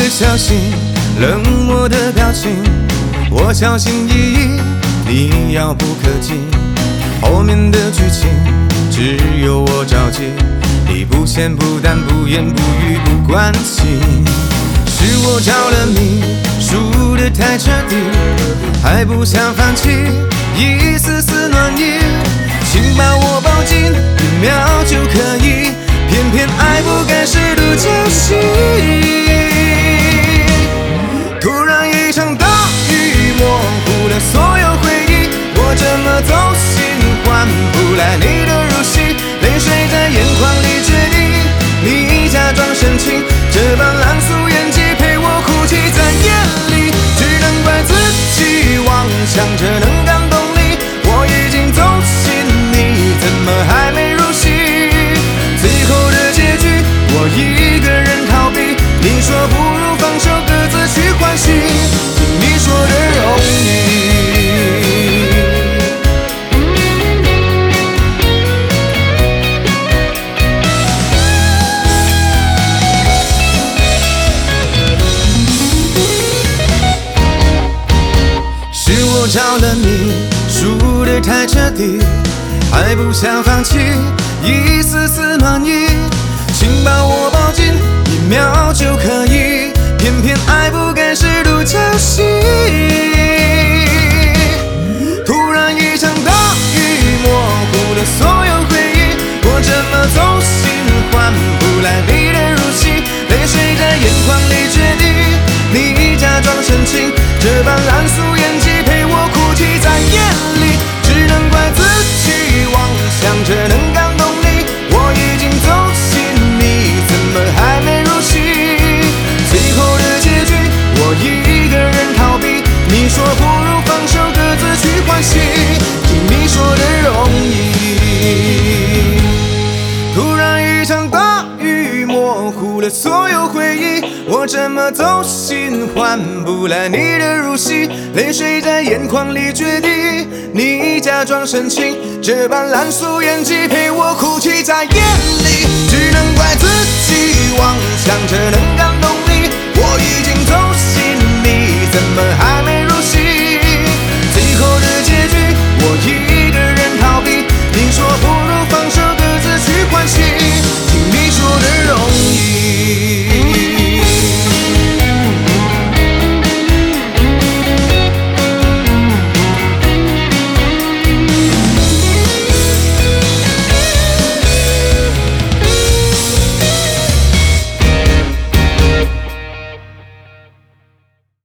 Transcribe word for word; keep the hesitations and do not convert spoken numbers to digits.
小心，冷漠的表情，我小心翼翼，你遥不可及。后面的剧情只有我着急，你不咸不淡，不言不语，不关心。是我着了迷，输得太彻底，还不想放弃一丝丝暖意。请把我抱紧，一秒就可以，偏偏爱不该是独角戏。突然一场大雨模糊了所有回忆，我怎么走心换不来你的入戏，泪水在眼眶里决堤，你假装深情，这般烂俗演技陪我哭泣在夜里，只能怪自己妄想着能感动你，我已经走心，你怎么还没入戏？最后的结局我一个人逃避，你说不如放手各自去欢喜，听你说的容易。是我着了迷，输得太彻底，还不想放弃一丝丝暖意，请把我抱紧，一秒就可以，偏偏爱不该是独角戏。突然一场大雨模糊了所有回忆，我怎么走心换不来你的入戏，泪水在眼眶里决堤，你假装深情，这般烂俗演技陪我哭泣在夜里，只能怪自己妄想着能感动你，我已经走心，你怎么还没入戏？最后的结局我一个人逃避，你说不如放手各自去欢喜，听你说的容易。突然一场大雨模糊了所有回忆，我怎么走心换不来你的入戏，泪水在眼眶里决堤，你假装深情，这般烂俗演技陪我哭泣在夜里，只能怪自己